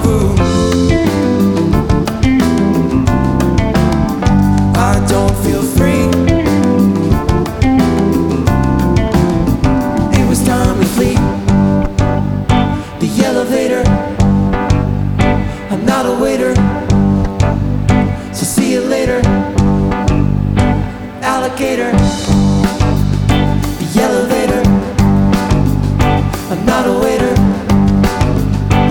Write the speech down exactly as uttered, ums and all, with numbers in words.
room. I don't feel free. It was time to flee. The elevator, I'm not a waiter, so see you later, alligator.